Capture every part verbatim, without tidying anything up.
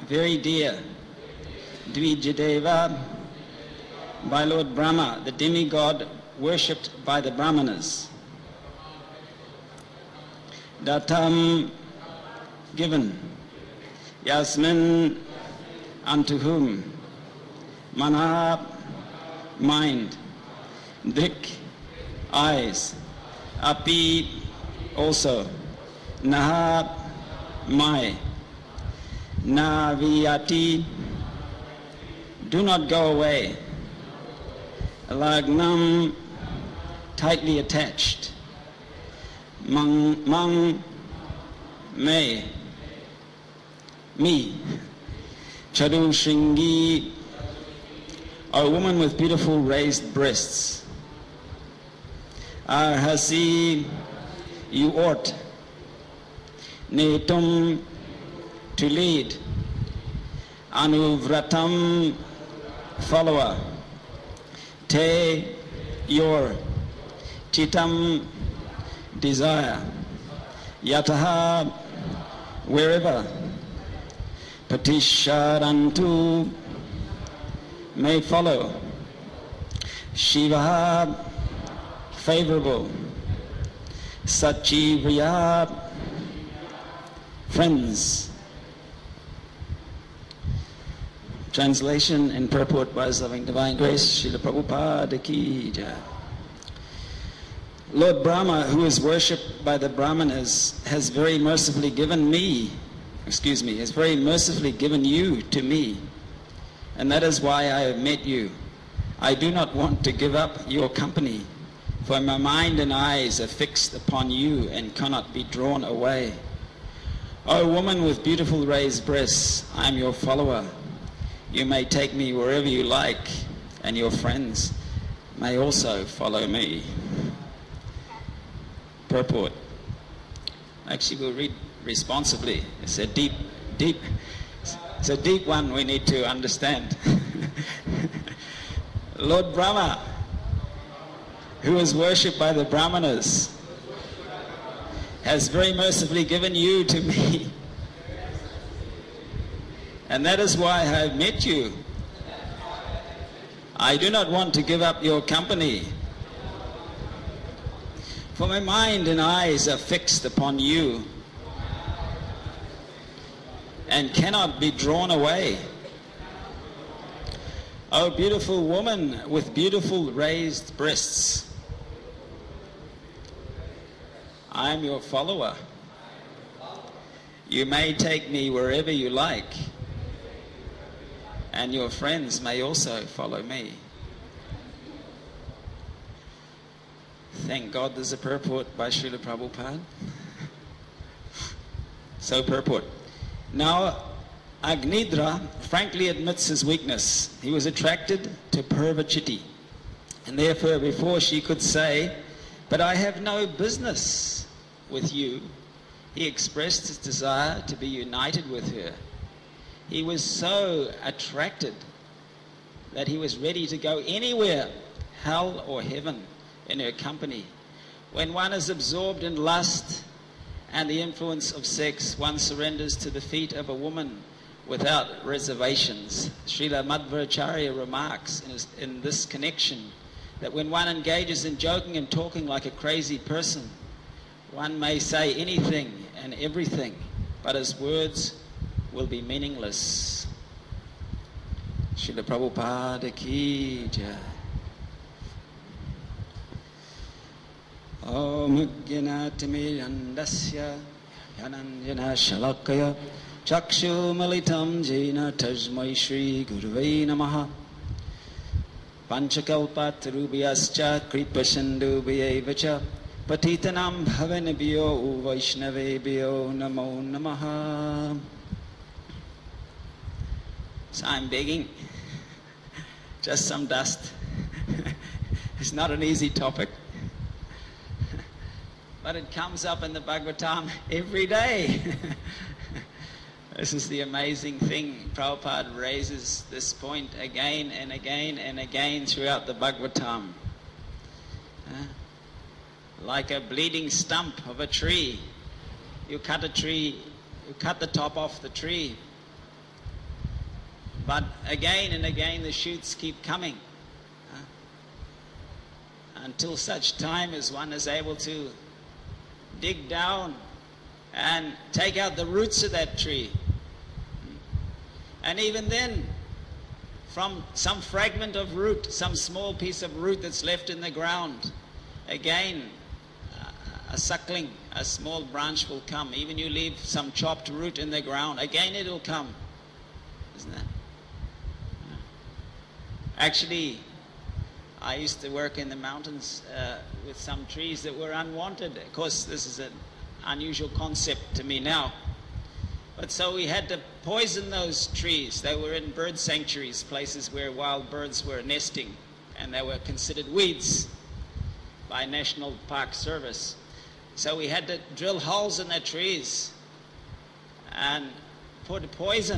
very dear, Dvijadeva, by Lord Brahma, the demigod worshipped by the Brahmanas. Datam, given, Yasmin, unto whom, Mana, mind, Drik, eyes, Api, also, Naha, my, Naviyati, do not go away, Lagnam, tightly attached, Mang, mang, may, me, Chadu Shringi, a woman with beautiful raised breasts. Arhasi, you ought. Netum, to lead. Anuvratam, follower. Te, your. Chitam, desire. Yataha, wherever. Patisharantu, may follow. Shiva, favorable. Sachivriya, friends. Translation and purport by His Loving Divine Grace, Srila Prabhupada Ki Jai. Lord Brahma, who is worshipped by the Brahmanas, has very mercifully given me, excuse me, has very mercifully given you to me. And that is why I have met you. I do not want to give up your company, for my mind and eyes are fixed upon you and cannot be drawn away. O woman with beautiful raised breasts, I am your follower. You may take me wherever you like, and your friends may also follow me. Purport. Actually, we'll read responsibly. It's a deep, deep, it's a deep one we need to understand. Lord Brahma, who is worshipped by the Brahmanas, has very mercifully given you to me. And that is why I have met you. I do not want to give up your company, for my mind and eyes are fixed upon you and cannot be drawn away. O beautiful woman with beautiful raised breasts, I am your follower. You may take me wherever you like, and your friends may also follow me. Thank God there's a purport by Srila Prabhupada. So purport. Now, Agnidra frankly admits his weakness. He was attracted to Purvachiti, and therefore before she could say, "But I have no business with you," he expressed his desire to be united with her. He was so attracted that he was ready to go anywhere, hell or heaven, in her company. When one is absorbed in lust and the influence of sex, one surrenders to the feet of a woman without reservations. Srila Madhvacharya remarks in, his, in this connection that when one engages in joking and talking like a crazy person, one may say anything and everything, but his words will be meaningless. Srila Prabhupada Ki Jai. Om Gnatimirandasya Yananjana Shalakaya Chakshu Malitam Jena Tajmai Shri Gurvai Namaha Panchakalpatarubhyascha Kripasindubhyevacha Patitanam Bhavanabhyo Vaishnavebhyo Namo Namaha. So I'm begging, just some dust. It's not an easy topic, but it comes up in the Bhagavatam every day. This is the amazing thing. Prabhupada raises this point again and again and again throughout the Bhagavatam. Uh, like a bleeding stump of a tree. You cut a tree, you cut the top off the tree, But again and again the shoots keep coming. Uh, until such time as one is able to dig down and take out the roots of that tree. And even then, from some fragment of root, some small piece of root that's left in the ground, again, uh, a suckling, a small branch will come. Even you leave some chopped root in the ground, again it'll come. Isn't that? Actually, I used to work in the mountains uh, with some trees that were unwanted. Of course, this is an unusual concept to me now. But so we had to poison those trees. They were in bird sanctuaries, places where wild birds were nesting, and they were considered weeds by National Park Service. So we had to drill holes in the trees and put poison.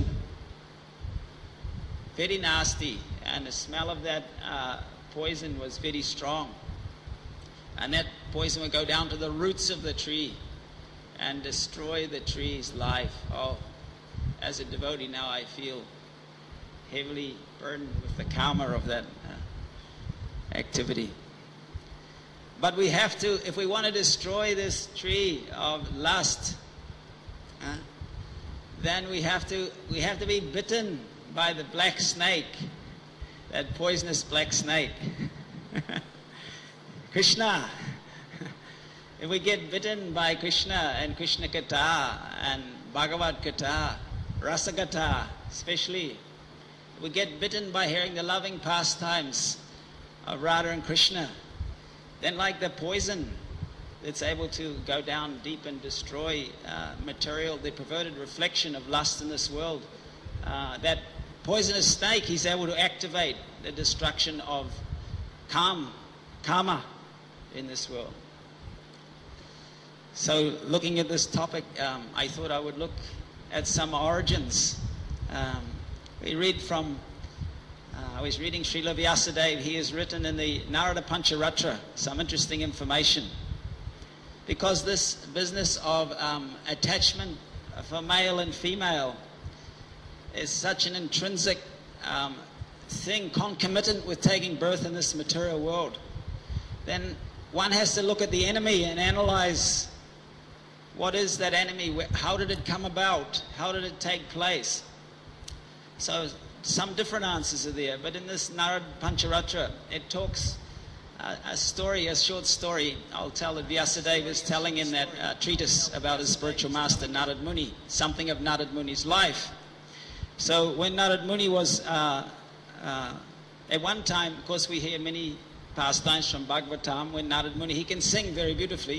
Very nasty, and the smell of that uh, poison was very strong. And that poison would go down to the roots of the tree and destroy the tree's life. Oh, as a devotee now I feel heavily burdened with the karma of that uh, activity. But we have to, if we want to destroy this tree of lust, uh, then we have to we have to be bitten by the black snake, that poisonous black snake. Krishna. If we get bitten by Krishna and Krishna Katha and Bhagavad Katha, Rasa Katha especially, if we get bitten by hearing the loving pastimes of Radha and Krishna, then like the poison that's able to go down deep and destroy uh, material, the perverted reflection of lust in this world, uh, that poisonous snake, he's able to activate the destruction of karma, karma in this world. So looking at this topic, um, I thought I would look at some origins. Um, we read from, uh, I was reading Srila Vyasadeva. He has written in the Narada Pancharatra some interesting information. Because this business of um, attachment for male and female is such an intrinsic um, thing, concomitant with taking birth in this material world, then one has to look at the enemy and analyze what is that enemy, how did it come about, how did it take place. So some different answers are there, but in this Narada Pancharatra, it talks uh, a story, a short story, I'll tell that Vyasadeva is telling in that uh, treatise about his spiritual master Narad Muni, something of Narad Muni's life. So when Narad Muni was, uh, uh, at one time, of course we hear many pastimes from Bhagavatam, when Narad Muni, he can sing very beautifully.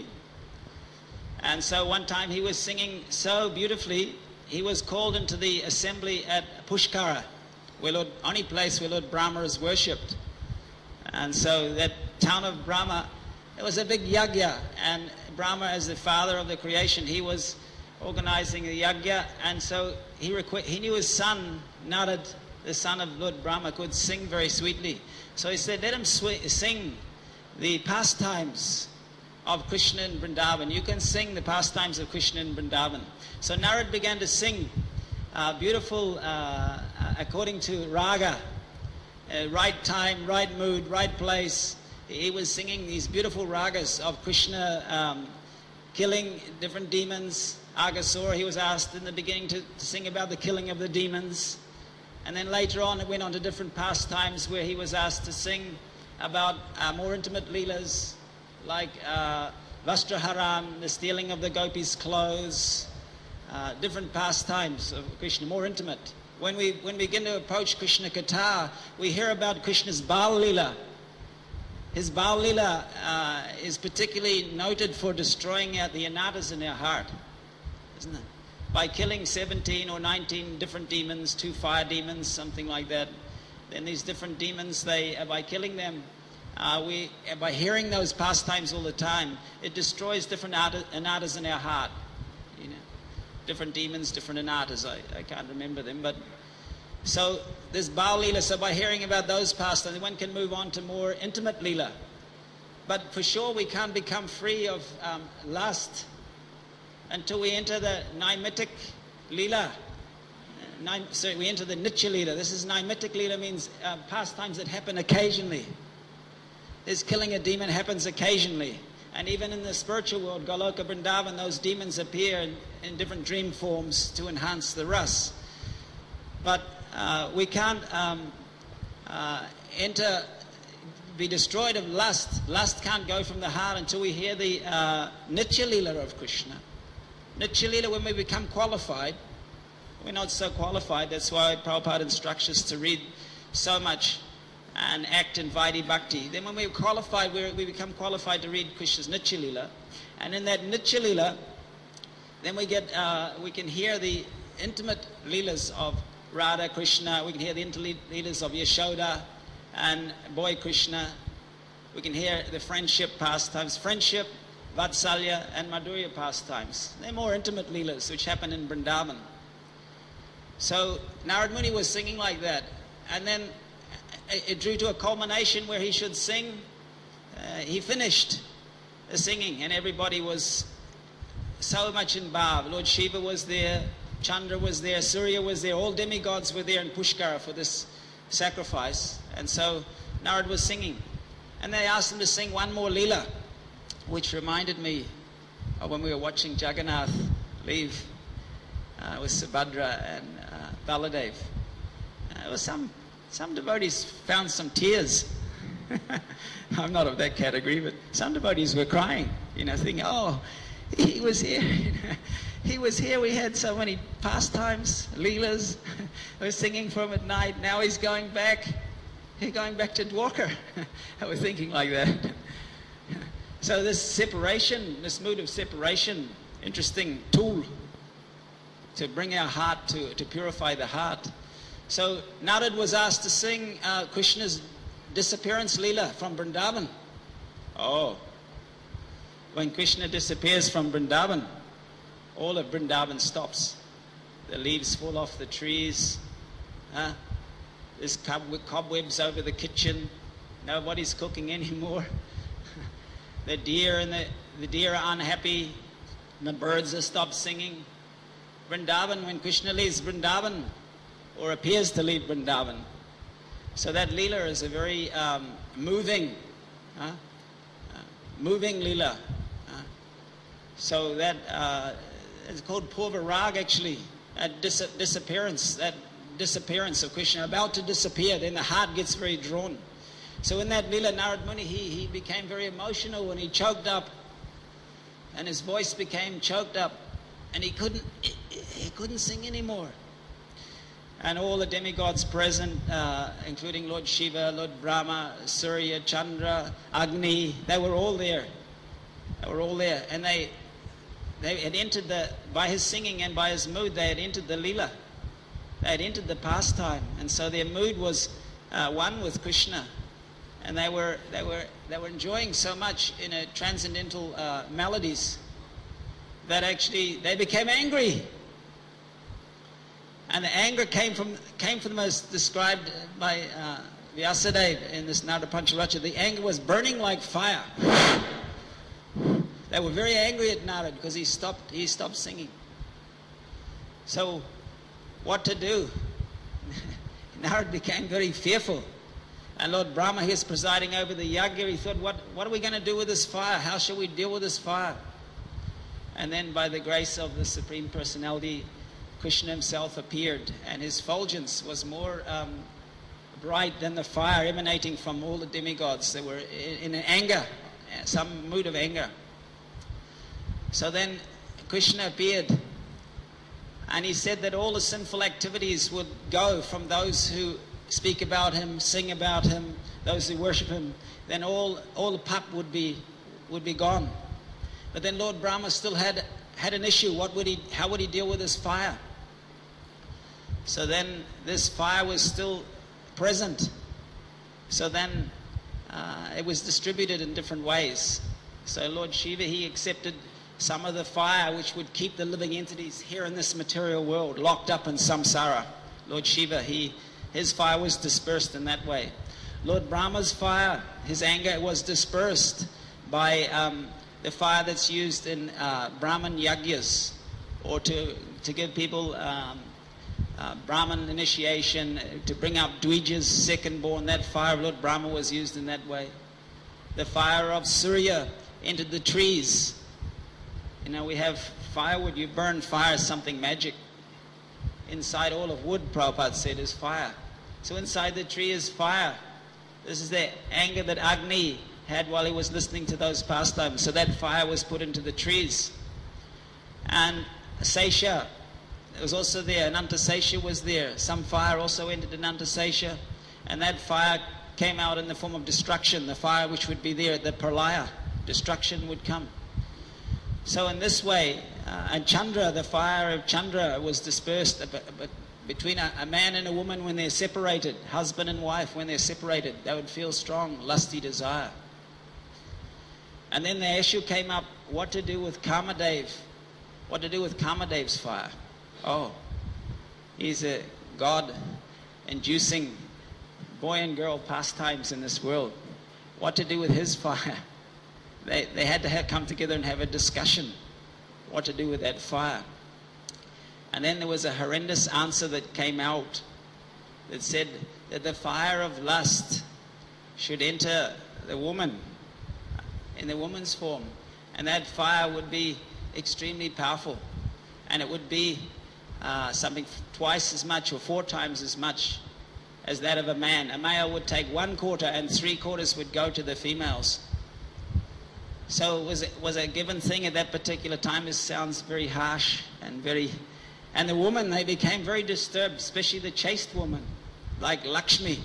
And so one time he was singing so beautifully, he was called into the assembly at Pushkara, where Lord, only place where Lord Brahma is worshipped. And so that town of Brahma, it was a big yagya, and Brahma, as the father of the creation, he was organizing the yagya, and so he, requ- he knew his son, Narad, the son of Lord Brahma, could sing very sweetly. So he said, let him sw- sing the pastimes of Krishna in Vrindavan. You can sing the pastimes of Krishna in Vrindavan. So Narad began to sing uh, beautiful, uh, according to raga, uh, right time, right mood, right place. He was singing these beautiful ragas of Krishna um, killing different demons. Aghasura, he was asked in the beginning to, to sing about the killing of the demons. And then later on it went on to different pastimes where he was asked to sing about uh, more intimate leelas, like uh, Vastraharam, the stealing of the gopis' clothes, uh, different pastimes of Krishna, more intimate. When we when we begin to approach Krishna Katha, we hear about Krishna's Bal Leela. His Bal Leela uh, is particularly noted for destroying out the anatas in our heart, isn't it? By killing seventeen or nineteen different demons, two fire demons, something like that. Then these different demons, they by killing them, Uh, we, by hearing those pastimes all the time, it destroys different anatas in our heart. You know, different demons, different anatas. I, I can't remember them, but so this Bal Leela. So by hearing about those pastimes, one can move on to more intimate Leela. But for sure, we can't become free of um, lust until we enter the Naimitic Leela. Naim, so we enter the Nitya Leela. This is Naimitic Leela, means uh, pastimes that happen occasionally. This killing a demon happens occasionally. And even in the spiritual world, Goloka Vrindavan, those demons appear in, in different dream forms to enhance the ras. But uh, we can't um, uh, enter, be destroyed of lust. Lust can't go from the heart until we hear the uh, Nitya Leela of Krishna. Nitya Leela, when we become qualified, we're not so qualified. That's why Prabhupada instructs us to read so much and act in Vaidhi Bhakti. Then when we're qualified, we're, we become qualified to read Krishna's Nitya Leela. And in that Nitya Leela, then we get, uh, we can hear the intimate Leelas of Radha Krishna. We can hear the intimate Leelas of Yashoda and boy Krishna. We can hear the friendship pastimes, friendship, Vatsalya and Madhurya pastimes. They're more intimate Leelas which happen in Vrindavan. So Narad Muni was singing like that, and then it drew to a culmination where he should sing. Uh, he finished the singing, and everybody was so much in bhav. Lord Shiva was there, Chandra was there, Surya was there, all demigods were there in Pushkara for this sacrifice. And so Narad was singing, and they asked him to sing one more Leela, which reminded me of when we were watching Jagannath leave uh, with Subhadra and uh, Baladev. Uh, it was some, some devotees found some tears. I'm not of that category, but some devotees were crying, you know, thinking, oh, he was here. He was here. We had so many pastimes, Leelas. We were singing for him at night. Now he's going back. He's going back to Dwarka. I was thinking like that. So this separation, this mood of separation, interesting tool to bring our heart to, to purify the heart. So Narad was asked to sing uh, Krishna's disappearance Leela from Vrindavan. Oh, when Krishna disappears from Vrindavan, all of Vrindavan stops. The leaves fall off the trees. Huh? There's cobwebs over the kitchen. Nobody's cooking anymore. The deer and the, the deer are unhappy. The birds have stopped singing. Vrindavan, when Krishna leaves Vrindavan, or appears to leave Vrindavan. So that Leela is a very um, moving, uh, uh, moving Leela. Uh, so that uh, is called Purva Rag, actually. That dis disappearance, that disappearance of Krishna, about to disappear, then the heart gets very drawn. So in that Leela, Narad Muni, he, he became very emotional when he choked up, and his voice became choked up, and he couldn't, he, he couldn't sing anymore. And all the demigods present, uh, including Lord Shiva, Lord Brahma, Surya, Chandra, Agni, they were all there. They were all there. And they, they had entered the, by his singing and by his mood, they had entered the Leela. They had entered the pastime. And so their mood was uh, one with Krishna. And they were, they were, they were enjoying so much in a transcendental uh, melodies that actually they became angry. And the anger came from, came from the most described by uh, Vyasadeva in this Narada Pancharacha. The anger was burning like fire. They were very angry at Narada because he stopped, he stopped singing. So what to do? Narada became very fearful. And Lord Brahma, he was presiding over the yagya. He thought, what, what are we going to do with this fire? How shall we deal with this fire? And then by the grace of the Supreme Personality, Krishna himself appeared, and his effulgence was more um, bright than the fire emanating from all the demigods. They were in, in anger, some mood of anger. So then Krishna appeared, and he said that all the sinful activities would go from those who speak about him, sing about him, those who worship him. Then all, all the pap would be, would be gone. But then Lord Brahma still had, had an issue. What would he, how would he deal with this fire? So then this fire was still present. So then uh, it was distributed in different ways. So Lord Shiva, he accepted some of the fire which would keep the living entities here in this material world locked up in samsara. Lord Shiva, he, his fire was dispersed in that way. Lord Brahma's fire, his anger was dispersed by um, the fire that's used in uh, Brahman yagyas, or to, to give people um, uh, Brahman initiation, to bring up Dwija's second born. That fire of Lord Brahma was used in that way. The fire of Surya entered the trees. You know, we have firewood. You burn fire is something magic. Inside all of wood, Prabhupada said, is fire. So inside the tree is fire. This is the anger that Agni had while he was listening to those pastimes. So that fire was put into the trees. And Sesha was also there. Anantasesha was there. Some fire also entered Anantasesha. And that fire came out in the form of destruction. The fire which would be there at the Pralaya. Destruction would come. So in this way, uh, and Chandra, the fire of Chandra was dispersed between a, a man and a woman when they're separated. Husband and wife, when they're separated, they would feel strong, lusty desire. And then the issue came up, what to do with Kamadev. What to do with Kamadev's fire. Oh, he's a god inducing boy and girl pastimes in this world. What to do with his fire? They, they had to have come together and have a discussion what to do with that fire. And then there was a horrendous answer that came out that said that the fire of lust should enter the woman in the woman's form, and that fire would be extremely powerful, and it would be uh, something twice as much or four times as much as that of a man. A male would take one quarter and three quarters would go to the females. So it was, it was a given thing at that particular time. It sounds very harsh and very... And the woman, they became very disturbed, especially the chaste woman, like Lakshmi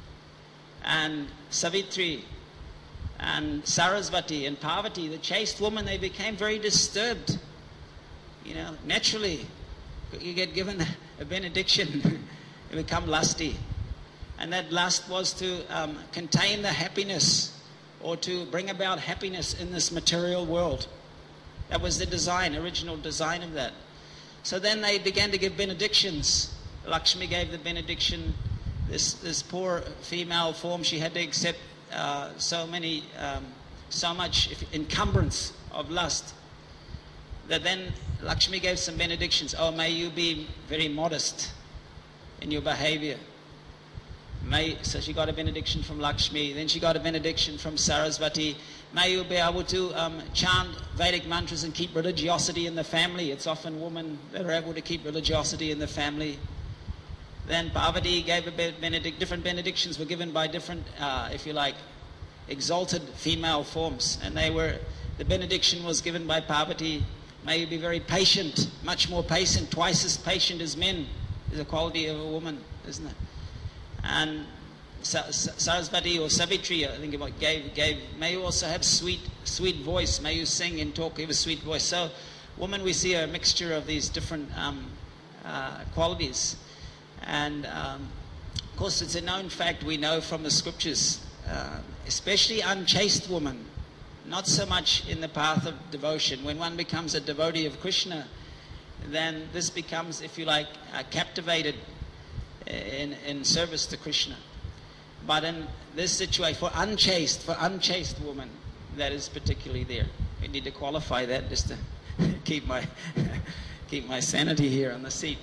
and Savitri and Sarasvati and Parvati. The chaste woman, they became very disturbed. You know, naturally, you get given a benediction, you become lusty. And that lust was to um, contain the happiness, or to bring about happiness in this material world. That was the design, original design of that. So then they began to give benedictions. Lakshmi gave the benediction. This this poor female form, she had to accept uh, so many, um, so much encumbrance of lust. That then Lakshmi gave some benedictions. Oh, may you be very modest in your behavior. May, so she got a benediction from Lakshmi. Then she got a benediction from Sarasvati. May you be able to um, chant Vedic mantras and keep religiosity in the family. It's often women that are able to keep religiosity in the family. Then Parvati gave a benedict. Different benedictions were given by different, uh, if you like, exalted female forms. And they were, the benediction was given by Parvati. May you be very patient, much more patient, twice as patient as men. Is a quality of a woman, isn't it? And Sarasvati or Savitri, I think it gave, gave, may you also have sweet, sweet voice. May you sing and talk, have a sweet voice. So, woman, we see a mixture of these different um, uh, qualities. And, um, of course, it's a known fact we know from the scriptures, uh, especially unchaste woman, not so much in the path of devotion. When one becomes a devotee of Krishna, then this becomes, if you like, uh, captivated In, in service to Krishna. But in this situation, for unchaste, for unchaste woman, that is particularly there. I need to qualify that just to keep my keep my sanity here on the seat.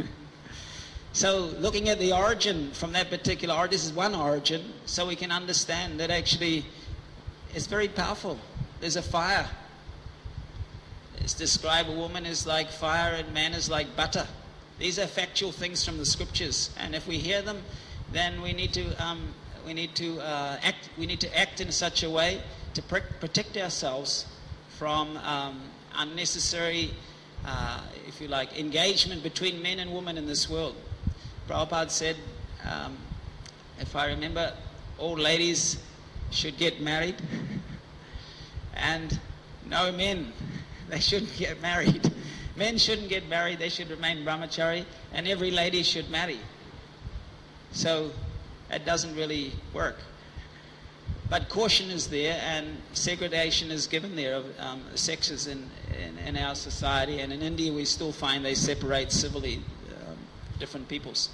So looking at the origin from that particular origin, this is one origin, so we can understand that actually it's very powerful. There's a fire. It's described, a woman is like fire and man is like butter. These are factual things from the scriptures, and if we hear them, then we need to um, we need to uh, act. We need to act in such a way to pr- protect ourselves from um, unnecessary, uh, if you like, engagement between men and women in this world. Prabhupada said, um, if I remember, all ladies should get married, and no men, they shouldn't get married. Men shouldn't get married, they should remain brahmachari, and every lady should marry. So that doesn't really work. But caution is there, and segregation is given there of um, sexes in, in, in our society, and in India we still find they separate civilly um, different peoples.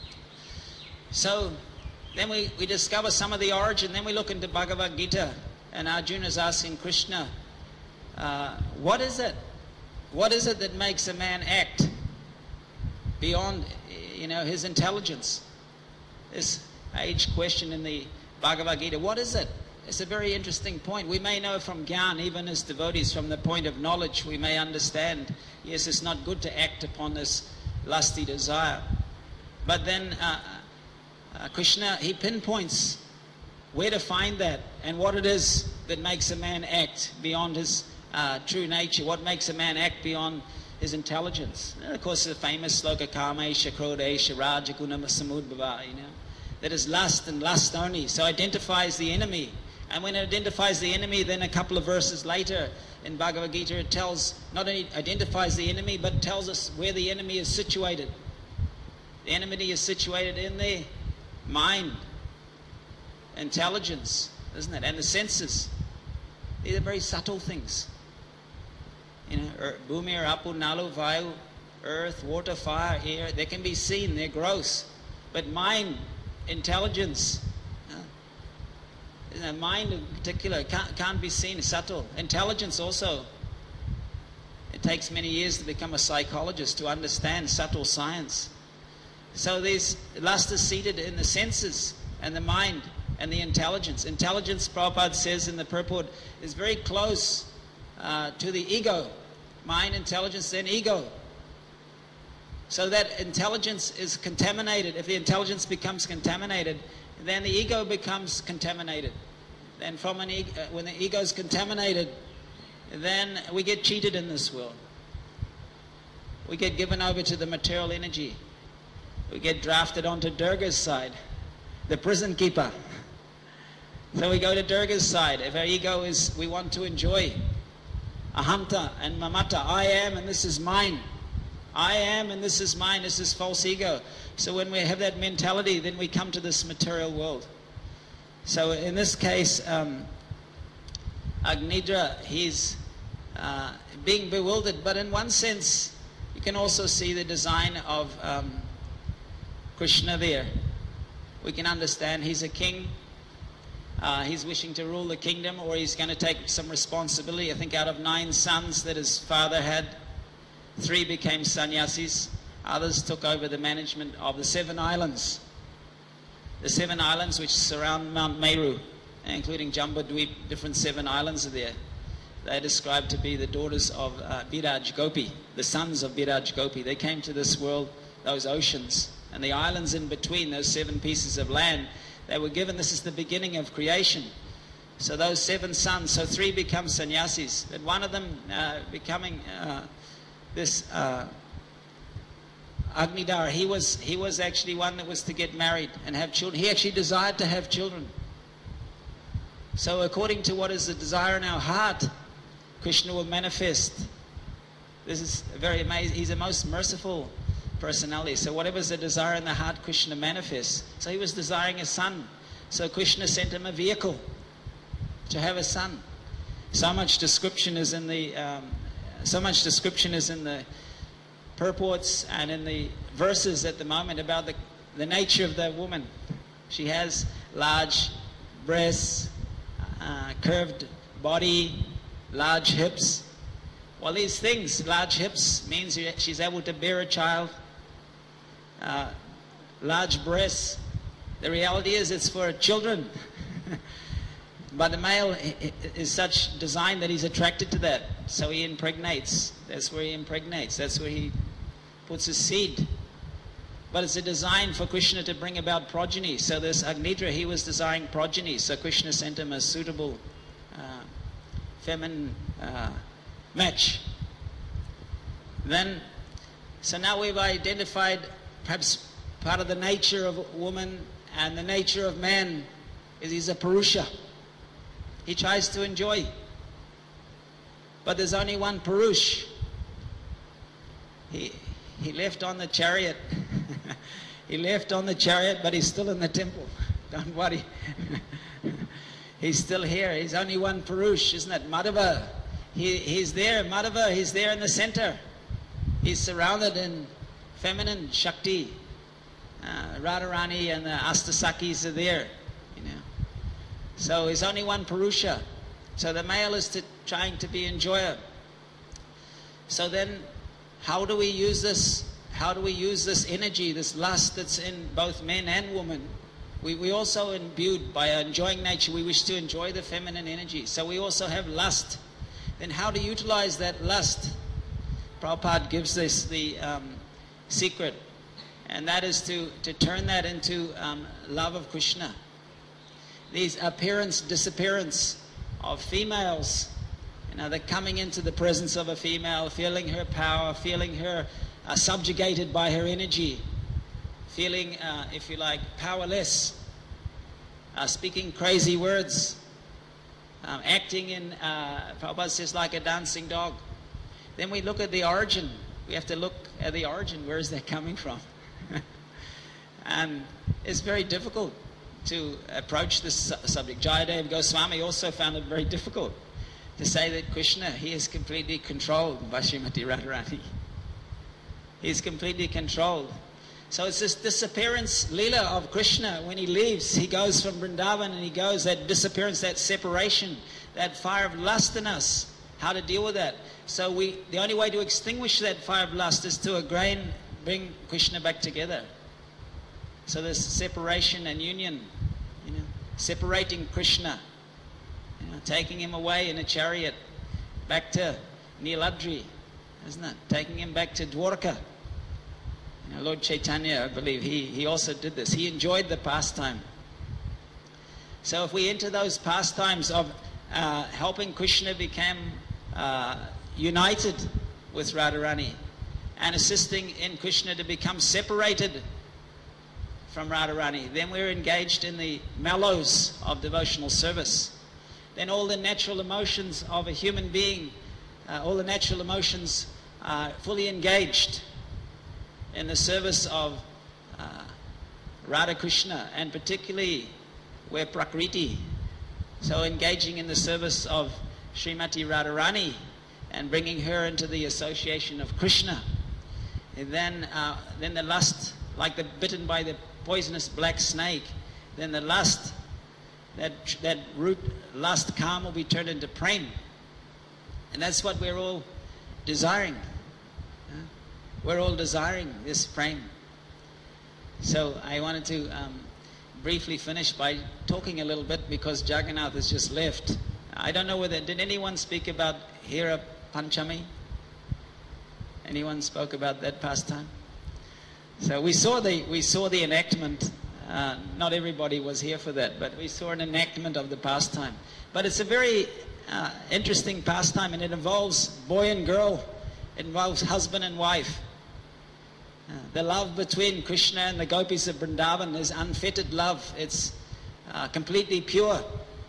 So then we, we discover some of the origin, then we look into Bhagavad Gita, and Arjuna is asking Krishna, uh, what is it? What is it that makes a man act? beyond, you know, his intelligence. This age question in the Bhagavad Gita, what is it? It's a very interesting point. We may know from Gyan, even as devotees, from the point of knowledge, we may understand, yes, it's not good to act upon this lusty desire. But then uh, uh, Krishna, he pinpoints where to find that and what it is that makes a man act beyond his uh, true nature, what makes a man act beyond his intelligence. And of course, the famous sloka, Kamesha, Krodesha, Raja, Guna, Samudbhava, you know, that is lust and lust only. So identifies the enemy. And when it identifies the enemy, then a couple of verses later in Bhagavad Gita, it tells, not only identifies the enemy, but tells us where the enemy is situated. The enemy is situated in the mind, intelligence, isn't it? And the senses. These are very subtle things. You know, Bhumi, Apu, Nalu, Vayu, earth, water, fire, air, they can be seen, they're gross. But mind, intelligence, uh, mind in particular can't, can't be seen, subtle. Intelligence also. It takes many years to become a psychologist to understand subtle science. So this lust is seated in the senses and the mind and the intelligence. Intelligence, Prabhupada says in the purport, is very close uh, to the ego. Mind, intelligence, then ego. So that intelligence is contaminated. If the intelligence becomes contaminated, then the ego becomes contaminated. Then from an ego, when the ego is contaminated, then we get cheated in this world. We get given over to the material energy. We get drafted onto Durga's side, the prison keeper. So we go to Durga's side. If our ego is, we want to enjoy ahamta and mamata, I am and this is mine. I am and this is mine, this is false ego. So when we have that mentality, then we come to this material world. So in this case, um, Agnidra, he's uh, being bewildered, but in one sense, you can also see the design of um, Krishna there. We can understand he's a king. Uh, he's wishing to rule the kingdom, or he's going to take some responsibility. I think out of nine sons that his father had, three became sannyasis. Others took over the management of the seven islands. The seven islands which surround Mount Meru, including Jambudweep, different seven islands are there. They are described to be the daughters of uh, Biraj Gopi, the sons of Biraj Gopi. They came to this world, those oceans, and the islands in between, those seven pieces of land, they were given, this is the beginning of creation. So those seven sons, so three become sannyasis, but one of them uh, becoming uh, this uh, Agnidhara, he was, he was actually one that was to get married and have children. He actually desired to have children. So according to what is the desire in our heart, Krishna will manifest. This is very amazing. He's the most merciful personality. So whatever is the desire in the heart, Krishna manifests. So he was desiring a son. So Krishna sent him a vehicle to have a son. So much description is in the um, so much description is in the purports and in the verses at the moment about the, the nature of the woman. She has large breasts, uh, curved body, large hips. Well, these things, large hips, means she's able to bear a child. Uh, large breasts, the reality is it's for children. But the male is such design that he's attracted to that. So he impregnates. That's where he impregnates. That's where he puts his seed. But it's a design for Krishna to bring about progeny. So this Agnidra, he was desiring progeny. So Krishna sent him a suitable uh, feminine uh, match. Then, so now we've identified perhaps part of the nature of a woman, and the nature of man is he's a Purusha. He tries to enjoy. But there's only one Purush. He, he left on the chariot. He left on the chariot, but he's still in the temple. Don't worry. He's still here. He's only one Purush, isn't it? Madhava. He, he's there, Madhava, he's there in the center. He's surrounded in feminine Shakti. Uh, Radharani and the Astasakis are there, you know. So he's only one Purusha. So the male is to, trying to be enjoyer. So then, how do we use this how do we use this energy, this lust that's in both men and women? We, we also imbued by enjoying nature. We wish to enjoy the feminine energy. So we also have lust. Then how to utilize that lust? Prabhupada gives this the um, secret. And that is to, to turn that into um, love of Krishna. These appearance, disappearance of females. You know, they're coming into the presence of a female, feeling her power, feeling her uh, subjugated by her energy. Feeling, uh, if you like, powerless, uh, speaking crazy words, um, acting in, uh, Prabhupada says, like a dancing dog. Then we look at the origin. We have to look at the origin. Where is that coming from? And it's very difficult to approach this su subject. Jayadev Goswami also found it very difficult to say that Krishna, he is completely controlled by Srimati Radharani. He is completely controlled. So it's this disappearance Leela of Krishna. When he leaves, he goes from Vrindavan and he goes, that disappearance, that separation, that fire of lust in us. How to deal with that? So we, the only way to extinguish that fire of lust is to again bring Krishna back together. So this separation and union, you know, separating Krishna, you know, taking him away in a chariot back to Niladri, isn't it? Taking him back to Dwarka. You know, Lord Chaitanya, I believe, he, he also did this. He enjoyed the pastime. So if we enter those pastimes of uh, helping Krishna become uh, united with Radharani and assisting in Krishna to become separated from Radharani, then we're engaged in the mellows of devotional service. Then all the natural emotions of a human being, uh, all the natural emotions are fully engaged in the service of uh, Radha Krishna, and particularly where Prakriti. So engaging in the service of Srimati Radharani and bringing her into the association of Krishna. And then, uh, then the lust, like the bitten by the poisonous black snake, then the lust, that, that root lust, calm, will be turned into prem. And that's what we're all desiring. We're all desiring this prem. So I wanted to um, briefly finish by talking a little bit, because Jagannath has just left. I don't know whether, did anyone speak about Hira Panchami? Anyone spoke about that pastime? So we saw the, we saw the enactment. Uh, not everybody was here for that, but we saw an enactment of the pastime. But it's a very uh, interesting pastime, and it involves boy and girl. It involves husband and wife. Uh, the love between Krishna and the gopis of Vrindavan is unfettered love. It's uh, completely pure.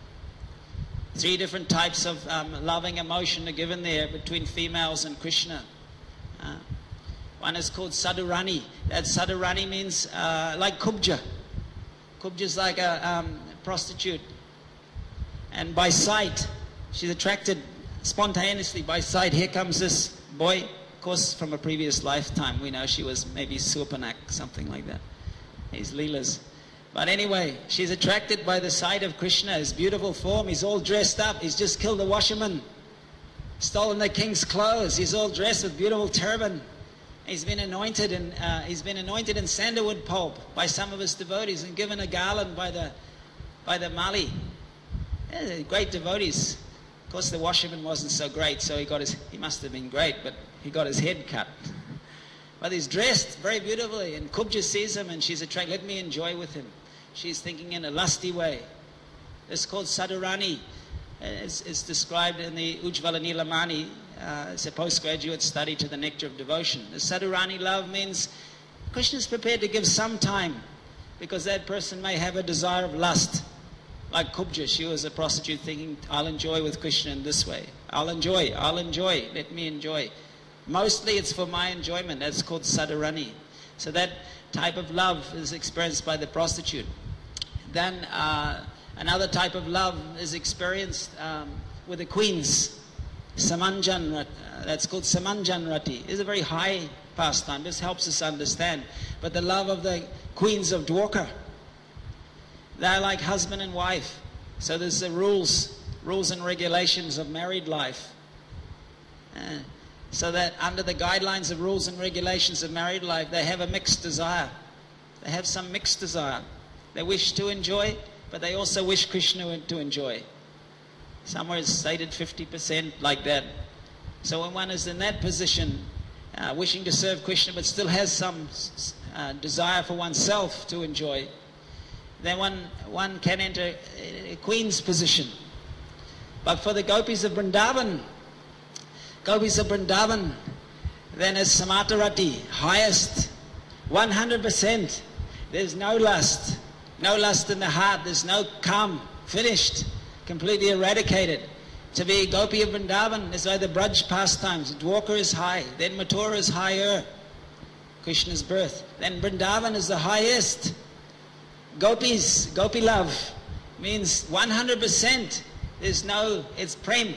Three different types of um, loving emotion are given there between females and Krishna. Uh, one is called Sadhurani. That Sadhurani means uh, like Kubja. Kubja is like a um, prostitute. And by sight, she's attracted spontaneously by sight. Here comes this boy. Of course, from a previous lifetime, we know she was maybe Surpanak, something like that. His Leelas. But anyway, she's attracted by the sight of Krishna, his beautiful form. He's all dressed up. He's just killed the washerman, stolen the king's clothes. He's all dressed with beautiful turban. He's been anointed in, uh, he's been anointed in sandalwood pulp by some of his devotees and given a garland by the, by the Mali. Yeah, great devotees. Of course, the washerman wasn't so great, so he got his, he must have been great, but he got his head cut. But he's dressed very beautifully, and Kubja sees him and she's attracted. Let me enjoy with him. She's thinking in a lusty way. It's called Sadhurani. It's, it's described in the Ujjvala Nilamani. Uh, it's a postgraduate study to the Nectar of Devotion. The Sadhurani love means Krishna is prepared to give some time, because that person may have a desire of lust. Like Kubja, she was a prostitute thinking, I'll enjoy with Krishna in this way. I'll enjoy, I'll enjoy, let me enjoy. Mostly it's for my enjoyment. That's called Sadhurani. So that type of love is experienced by the prostitute. Then uh, another type of love is experienced um, with the queens. Samanjan, uh, that's called Samanjan Rati. It's a very high pastime. This helps us understand. But the love of the queens of Dwarka, they're like husband and wife. So there's the rules, rules and regulations of married life. Uh, So that under the guidelines of rules and regulations of married life, they have a mixed desire. They have some mixed desire. They wish to enjoy, but they also wish Krishna to enjoy. Somewhere it's stated fifty percent like that. So when one is in that position, uh, wishing to serve Krishna, but still has some uh, desire for oneself to enjoy, then one, one can enter a queen's position. But for the gopis of Vrindavan, gopis of Vrindavan, then as Samatarati, highest, one hundred percent. There's no lust, no lust in the heart, there's no kam, finished, completely eradicated. To be gopi of Vrindavan is like the Braj pastimes. Dwarka is high, then Mathura is higher, Krishna's birth. Then Vrindavan is the highest. Gopis, gopi love, means one hundred percent. There's no, it's prem.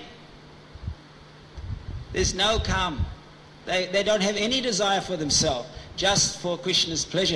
There's no kam. They, they don't have any desire for themselves, just for Krishna's pleasure.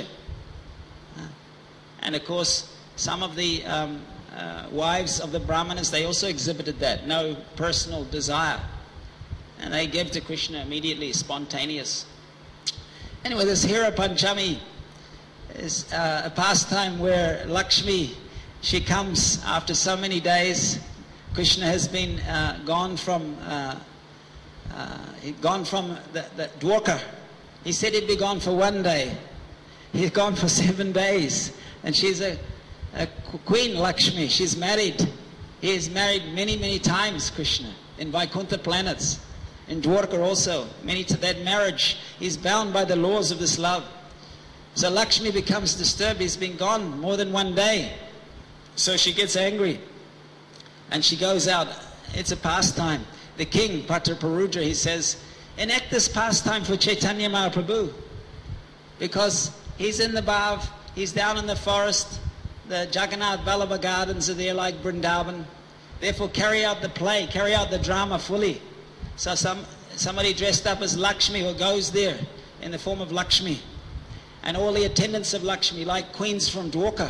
And of course, some of the um, uh, wives of the Brahmanas, they also exhibited that, no personal desire. And they gave to Krishna immediately, spontaneous. Anyway, this Hira Panchami is uh, a pastime where Lakshmi, she comes after so many days. Krishna has been uh, gone from uh, uh, he'd gone from the, the Dwarka. He said he'd be gone for one day. He's gone for seven days. And she's a, a queen, Lakshmi. She's married. He is married many, many times, Krishna, in Vaikuntha planets, in Dwarka also. Many to that marriage, he's bound by the laws of this love. So Lakshmi becomes disturbed. He's been gone more than one day. So she gets angry. And she goes out. It's a pastime. The king, Pratarparudra, he says, enact this pastime for Chaitanya Mahaprabhu. Because he's in the bhav, he's down in the forest, the Jagannath Vallabha gardens are there like Vrindavan. Therefore carry out the play, carry out the drama fully. So some somebody dressed up as Lakshmi who goes there in the form of Lakshmi. And all the attendants of Lakshmi, like queens from Dwarka.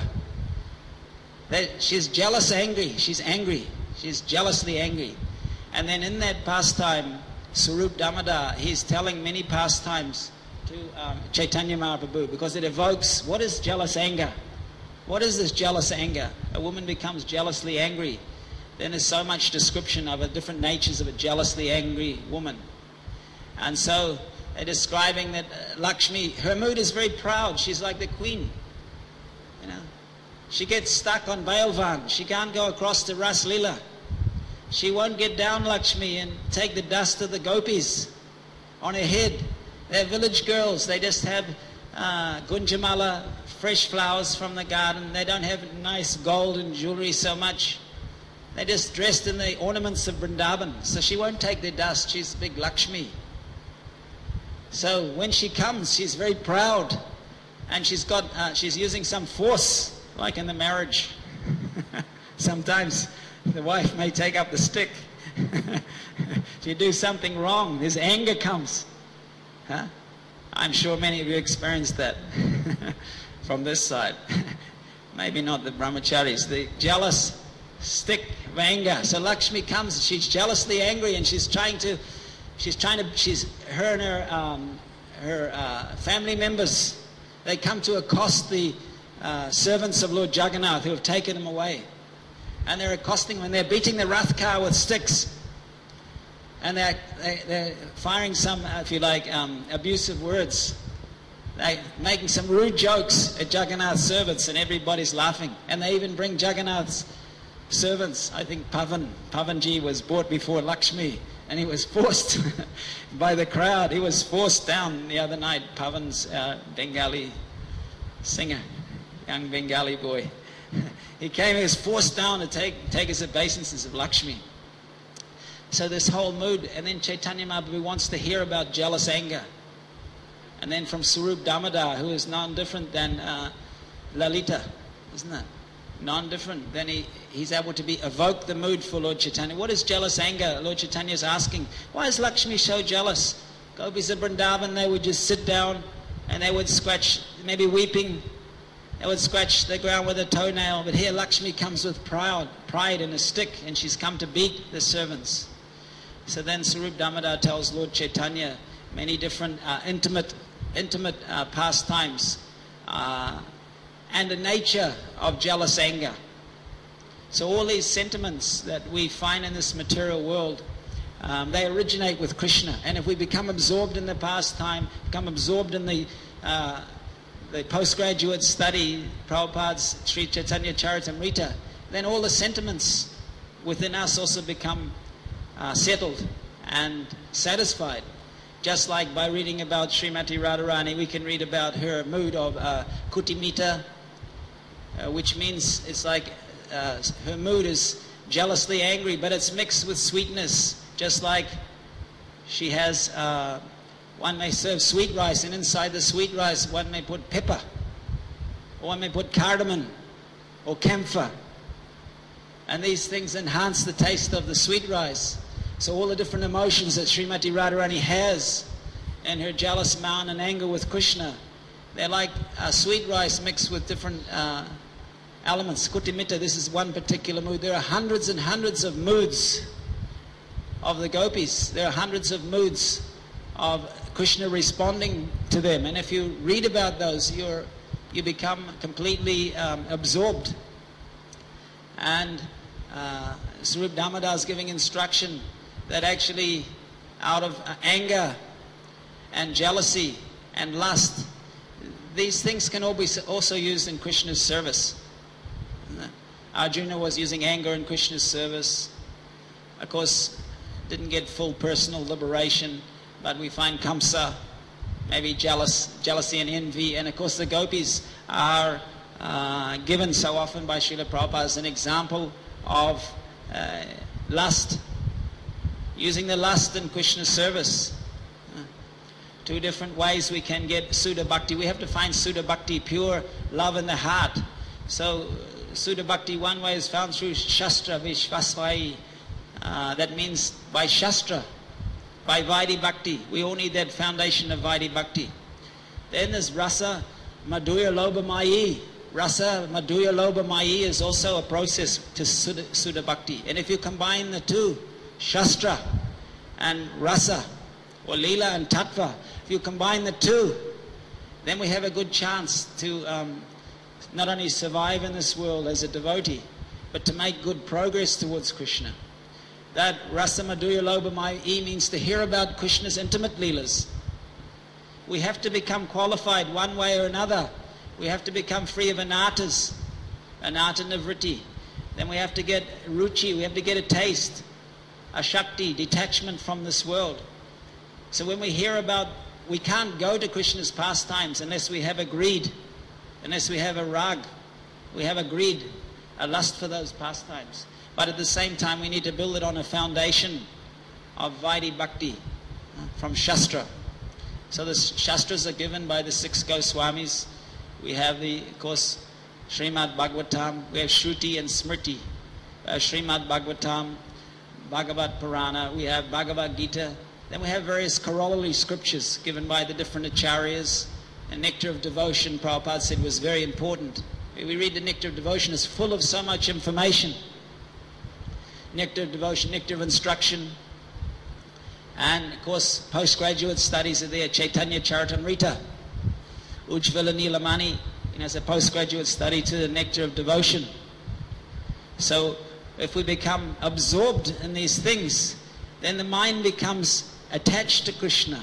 They, she's jealous, angry. She's angry. She's jealously angry. And then in that pastime, Sarup Damodar, he's telling many pastimes to um, Chaitanya Mahaprabhu, because it evokes, what is jealous anger? What is this jealous anger? A woman becomes jealously angry. Then there's so much description of the different natures of a jealously angry woman. And so they're describing that uh, Lakshmi, her mood is very proud. She's like the queen. You know, she gets stuck on Bailvan. She can't go across to Ras Lila. She won't get down, Lakshmi, and take the dust of the gopis on her head. They're village girls. They just have uh, gunjamala, fresh flowers from the garden. They don't have nice gold and jewelry so much. They're just dressed in the ornaments of Vrindavan. So she won't take their dust. She's big Lakshmi. So when she comes, she's very proud. And she's got, uh, she's using some force, like in the marriage. Sometimes the wife may take up the stick. She do something wrong. His anger comes. Huh? I'm sure many of you experienced that from this side. Maybe not the brahmacharis. The jealous stick of anger. So Lakshmi comes, she's jealously angry, and she's trying to, she's trying to, she's, her and her, um, her uh, family members, they come to accost the uh, servants of Lord Jagannath who have taken him away. And they're accosting when they're beating the Rath car with sticks. And they're, they, they're firing some, if you like, um, abusive words. They're making some rude jokes at Jagannath's servants, and everybody's laughing. And they even bring Jagannath's servants. I think Pavan, Pavanji was brought before Lakshmi, and he was forced by the crowd. He was forced down the other night, Pavan's uh, Bengali singer, young Bengali boy. He came, he was forced down to take, take his obeisances of Lakshmi. So this whole mood, and then Chaitanya Mahaprabhu wants to hear about jealous anger. And then from Sarup Damodar, who is non-different than uh, Lalita, isn't it? Non-different. Then he, he's able to be evoke the mood for Lord Chaitanya. What is jealous anger? Lord Chaitanya is asking, why is Lakshmi so jealous? Gopis of Vrindavan, they would just sit down and they would scratch, maybe weeping, they would scratch the ground with a toenail. But here Lakshmi comes with pride, pride and a stick, and she's come to beat the servants. So then Sarup Damodar tells Lord Chaitanya many different uh, intimate, intimate uh, pastimes uh, and the nature of jealous anger. So all these sentiments that we find in this material world, um, they originate with Krishna. And if we become absorbed in the pastime, become absorbed in the uh, the postgraduate study, Prabhupada's Sri Chaitanya Charitamrita, then all the sentiments within us also become uh, settled and satisfied. Just like by reading about Srimati Radharani, we can read about her mood of uh, Kutimita, uh, which means it's like uh, her mood is jealously angry, but it's mixed with sweetness, just like she has... Uh, One may serve sweet rice, and inside the sweet rice one may put pepper, or one may put cardamom, or camphor. And these things enhance the taste of the sweet rice. So all the different emotions that Srimati Radharani has in her jealous man and anger with Krishna, they're like uh, sweet rice mixed with different uh, elements. Kutimita, this is one particular mood. There are hundreds and hundreds of moods of the gopis. There are hundreds of moods of Krishna responding to them. And if you read about those, you're, you become completely um, absorbed. And uh, Sarup Damodar is giving instruction that actually out of anger and jealousy and lust, these things can all be also used in Krishna's service. Arjuna was using anger in Krishna's service. Of course, didn't get full personal liberation. But we find Kamsa, maybe jealous, jealousy and envy. And of course the gopis are uh, given so often by Srila Prabhupada as an example of uh, lust, using the lust in Krishna's service. Uh, two different ways we can get Sudha Bhakti. We have to find Sudha Bhakti, pure love in the heart. So Sudha Bhakti, one way is found through Shastra Vishvasvai. Uh, that means by Shastra. By Vaidhi Bhakti. We all need that foundation of Vaidhi Bhakti. Then there's Rasa Madhurya Lobha Mayi. Rasa Madhurya Lobha Mayi is also a process to Sudha, Sudha Bhakti. And if you combine the two, Shastra and Rasa, or Leela and Tattva, if you combine the two, then we have a good chance to um, not only survive in this world as a devotee, but to make good progress towards Krishna. That Rasa Madhurya Lobha Mayi means to hear about Krishna's intimate leelas. We have to become qualified one way or another. We have to become free of anartas, anarta nivritti. Then we have to get ruchi, we have to get a taste, a shakti, detachment from this world. So when we hear about, we can't go to Krishna's pastimes unless we have a greed, unless we have a rag, we have a greed, a lust for those pastimes. But at the same time, we need to build it on a foundation of Vaidhi Bhakti from Shastra. So the Shastras are given by the six Goswamis. We have the, of course, Srimad Bhagavatam. We have Shruti and Smriti. Uh, Srimad Bhagavatam, Bhagavat Purana. We have Bhagavad Gita. Then we have various corollary scriptures given by the different acharyas. And Nectar of Devotion, Prabhupada said, was very important. We read the Nectar of Devotion, it's full of so much information. Nectar of Devotion, Nectar of Instruction. And of course, postgraduate studies are there. Chaitanya Charitamrita. Ujjvala Nilamani, you know, it's a postgraduate study to the Nectar of Devotion. So if we become absorbed in these things, then the mind becomes attached to Krishna.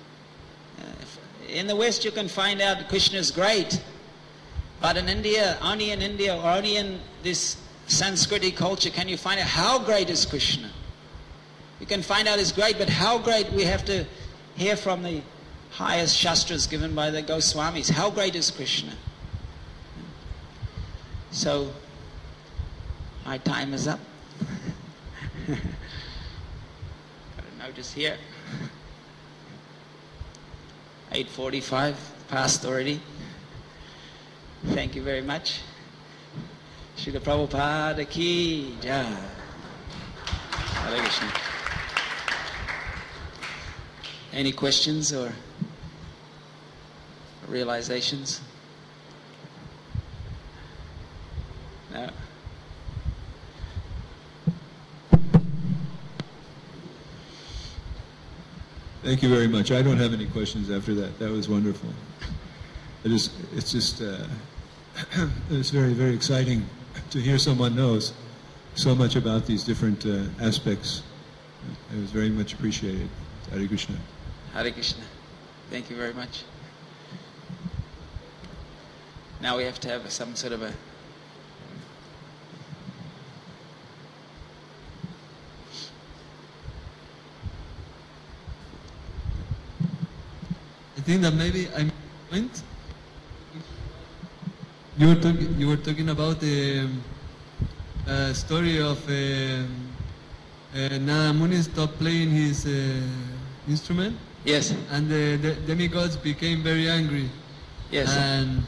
In the West you can find out Krishna is great, but in India, only in India or only in this Sanskriti culture can you find out how great is Krishna. You can find out he's great, but how great, we have to hear from the highest Shastras given by the Goswamis. How great is Krishna? So, my time is up. Got a notice here. eight forty-five, passed already. Thank you very much. Srila Prabhupada ki jai. Hare Krishna. Any questions or realizations? No? Thank you very much. I don't have any questions after that. That was wonderful. It is, it's just, uh, it's very, very exciting to hear someone knows so much about these different uh, aspects. It was very much appreciated. Hare Krishna. Hare Krishna. Thank you very much. Now we have to have some sort of a... I think that maybe I went. You were talking. You were talking about the uh, story of uh, uh, Narada Muni stopped playing his uh, instrument. Yes. And the, the demigods became very angry. Yes. And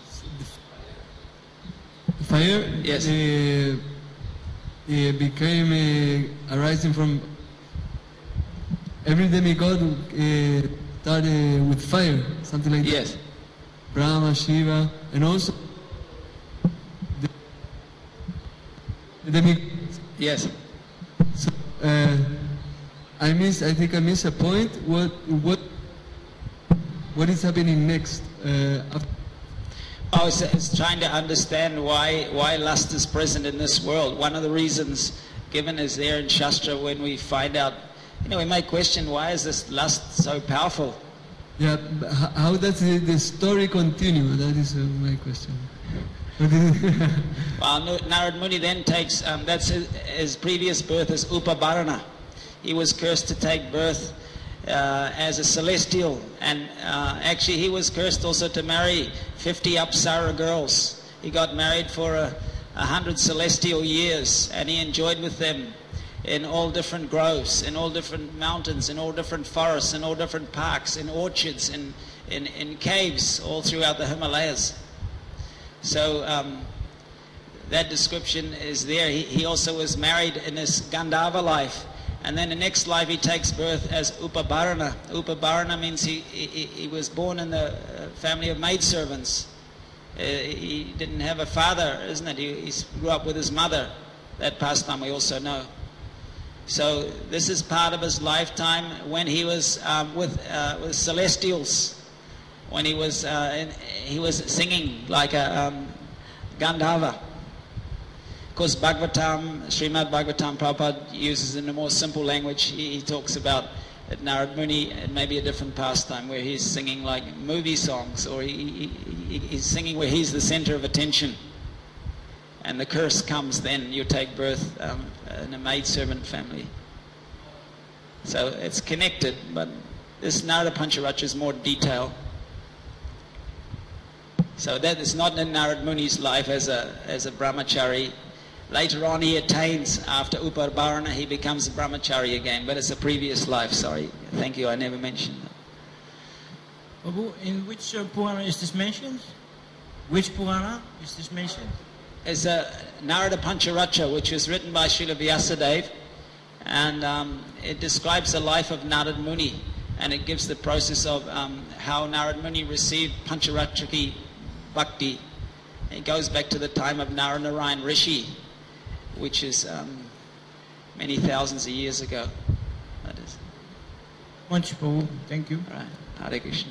the fire. Yes. Uh, uh, became uh, arising from every demigod. Uh, started with fire, something like yes. that. Yes. Brahma, Shiva, and also the, the demigods. Yes. So uh, I miss. I think I miss a point. What what what is happening next? Uh, after I was, I was trying to understand why why lust is present in this world. One of the reasons given is there in Shastra when we find out. You know, we may question, why is this lust so powerful? Yeah, how does the story continue? That is uh, my question. Well, Narad Muni then takes, um, that's his, his previous birth as Upabarana. He was cursed to take birth uh, as a celestial, and uh, actually he was cursed also to marry fifty Apsara girls. He got married for a, a hundred celestial years, and he enjoyed with them in all different groves, in all different mountains, in all different forests, in all different parks, in orchards, in, in, in caves, all throughout the Himalayas. So um, that description is there. He, he also was married in his Gandharva life. And then the next life he takes birth as Upabarana. Upabarana means he, he, he was born in the family of maidservants. Uh, he didn't have a father, isn't it? He, he grew up with his mother. That pastime we also know. So this is part of his lifetime when he was um, with, uh, with celestials, when he was uh, in, he was singing like a um, Gandharva. Of course, Bhagavatam, Srimad Bhagavatam, Prabhupada uses in a more simple language. He, he talks about at Narad Muni, it may be a different pastime where he's singing like movie songs, or he, he, he's singing where he's the center of attention. And the curse comes then, you take birth um, in a maidservant family. So it's connected, but this Narada Pancharacha is more detailed. So that is not in Narad Muni's life as a, as a brahmachari. Later on he attains, after Upabarana, he becomes a brahmachari again, but it's a previous life, sorry. Thank you, I never mentioned that. Babu, in which uh, Purana is this mentioned? Which Purana is this mentioned? Is a Narada Pancharacha, which was written by Srila Vyasadeva, and um, it describes the life of Narad Muni, and it gives the process of um, how Narad Muni received Pancharachaki Bhakti. It goes back to the time of Naranarayan Rishi, which is um, many thousands of years ago. That is. Much, Babu. Thank you. All right. Hare Krishna.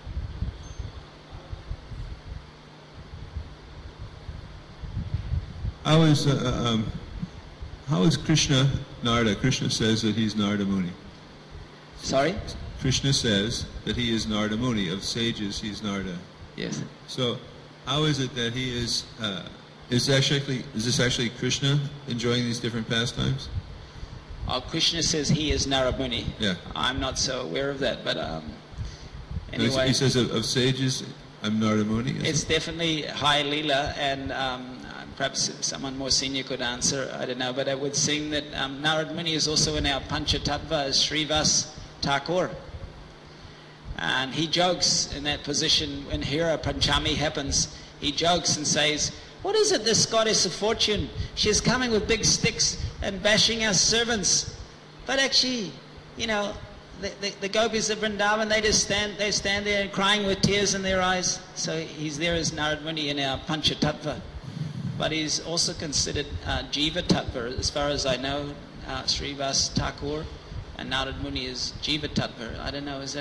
How is, uh, um, how is Krishna Narada? Krishna says that he's Narada Muni. Sorry? Krishna says that he is Narada Muni. Of sages, he's Narada. Yes. So, how is it that he is, uh, is, actually, is this actually Krishna enjoying these different pastimes? Oh, Krishna says he is Narada Muni. Yeah. I'm not so aware of that, but um, No, anyway. he says of, of sages, I'm Narada Muni. is It's it? definitely high Leela, and um, perhaps someone more senior could answer, I don't know, but I would seem that um, Narad Muni is also in our Panchatattva as Srivas Thakur. And he jokes in that position when Hira Panchami happens, he jokes and says, what is it, this goddess of fortune? She's coming with big sticks and bashing our servants. But actually, you know, the, the, the gopis of Vrindavan, they just stand, they stand there crying with tears in their eyes. So he's there as Narad Muni in our Panchatattva. But he's also considered uh, Jiva Tattva, as far as I know, uh, Srivas Thakur, and Narad Muni is Jiva Tattva. I don't know, is that...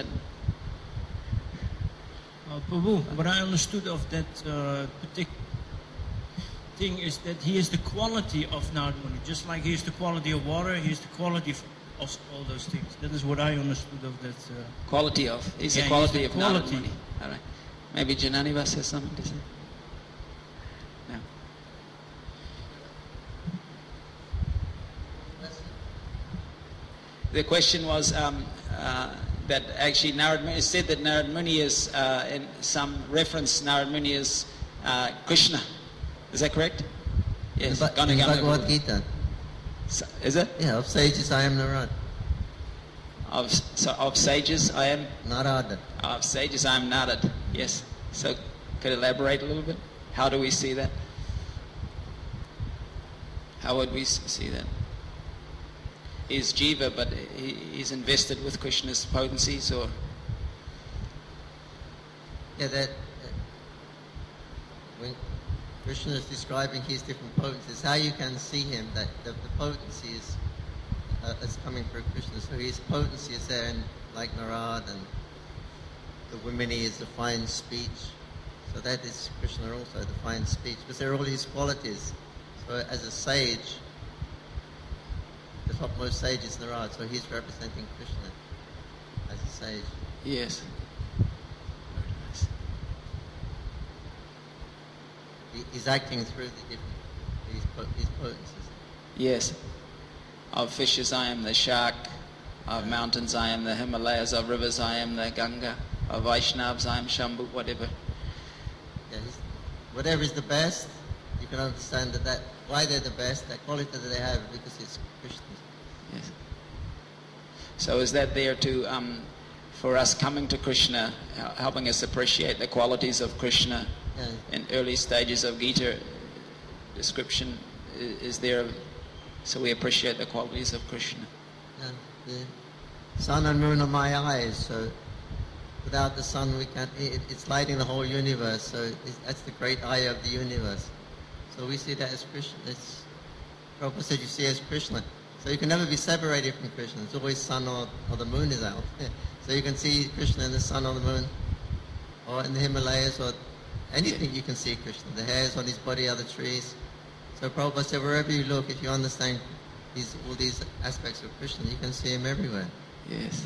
Uh, Prabhu, what I understood of that uh, particular thing is that he is the quality of Narad Muni. Just like he is the quality of water, he is the quality of of all those things. That is what I understood of that. Uh, Quality of. He's Yeah, the quality he's the of Narad quality. Muni. All right. Maybe Jananiva has something to say? No. The question was um, uh, that actually Narad Muni, it said that Narad Muni is, uh, in some reference, Narad Muni is uh, Krishna. Is that correct? Yes. In, Ba- Gana in Gama Bhagavad Guru. Gita. So- Is it? Yeah, of sages I am Narad. Of, so of sages, I am Narada. of sages, I am Narad. Yes. So, could you elaborate a little bit? How do we see that? How would we s- see that? He's Jiva, but he, he's invested with Krishna's potencies, or Yeah, that uh, when Krishna is describing his different potencies, how you can see him, that the, the potency is, uh, is coming through Krishna. So his potency is there, in, like Narad, and the Vimini is the fine speech. So that is Krishna also, the fine speech, because they're all his qualities. So as a sage, the topmost sage is Narad, so he's representing Krishna as a sage. yes. He, he's acting through the different his, po- his potencies. Yes. Of fishes, I am the shark. Of mountains, I am the Himalayas. Of rivers, I am the Ganga. Of Vaishnavas, I am Shambhu. Whatever. Yeah, he's, whatever is the best, you can understand that, that why they're the best, that quality that they have, because it's Krishna. Yes. So is that there to, um, for us coming to Krishna, hel- helping us appreciate the qualities of Krishna Yeah. in early stages of Gita description? i- Is there, so we appreciate the qualities of Krishna? Yeah, the sun and moon are my eyes, so without the sun we can't, it, it's lighting the whole universe, so it's, that's the great eye of the universe. So we see that as Krishna. It's, Prabhupada said you see as Krishna. So you can never be separated from Krishna. It's always sun or, or the moon is out. So you can see Krishna in the sun or the moon, or in the Himalayas, or anything you can see Krishna. The hairs on his body are the trees. So Prabhupada said wherever you look, if you understand these, all these aspects of Krishna, you can see him everywhere. Yes.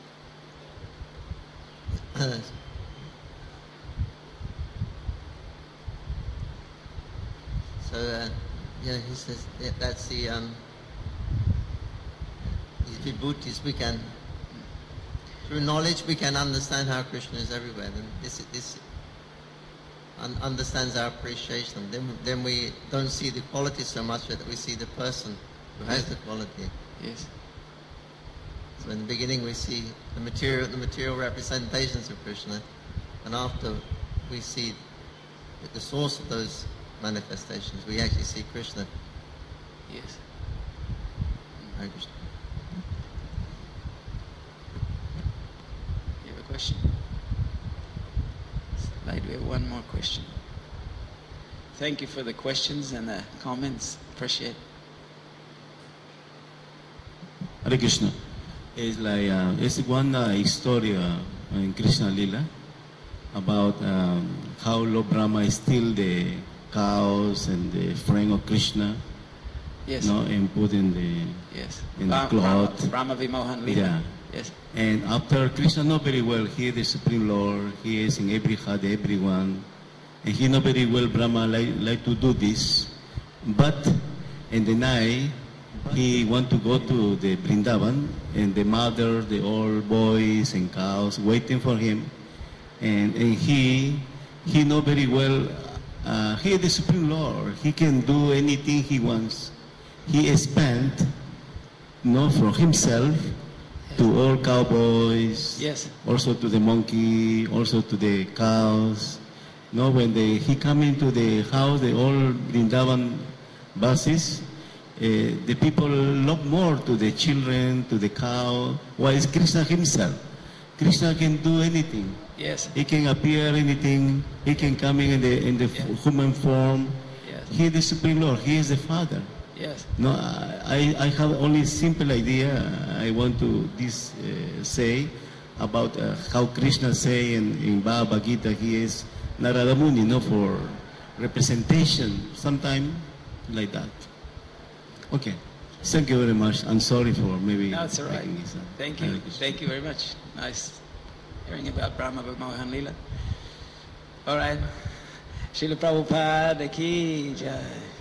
So, uh, yeah, he says that that's the, um, these vibhutis, we can, through knowledge, we can understand how Krishna is everywhere. And this, this un- understands our appreciation. Then, then we don't see the quality so much that we see the person who has the quality. Yes. So in the beginning we see the material, the material representations of Krishna, and after we see the- the source of those manifestations, we actually see Krishna. Yes. Hare Krishna. You have a question? Slide, we have one more question. Thank you for the questions and the comments. Appreciate it. Hare Krishna. It's like uh, it's one uh, historia in Krishna Lila about um, how Lord Brahma steal the cows and the friend of Krishna, Yes. no, and put in the Yes. in the Ra- cloth. Rama, Rama Vimohan Lila. Yeah. Yes. And after Krishna know very well, he is the Supreme Lord, he is in every heart, everyone. And he know very well Brahma like, like to do this. But in the night, he want to go to the Vrindavan, and the mother, the old boys and cows waiting for him. And, and he, he know very well, uh, he is the Supreme Lord. He can do anything he wants. He spent, no, from himself to all cowboys, Yes. also to the monkey, also to the cows. No, when they, he come into the house, the old Vrindavan buses, uh, the people love more to the children, to the cow. Why is Krishna himself? Krishna can do anything. Yes. He can appear anything. He can come in the in the Yeah. human form. Yes. He is the Supreme Lord. He is the Father. Yes. No, I, I have only simple idea. I want to this uh, say about uh, how Krishna say in, in Bhagavad Gita he is Narada Muni, no, for representation, sometime like that. Okay. Thank you very much. I'm sorry for maybe. No, it's all right. making this, uh, Thank you. Hare Krishna. Thank you very much. Nice hearing about Brahma Mohan Leela. All right. Srila Prabhupada ki jai.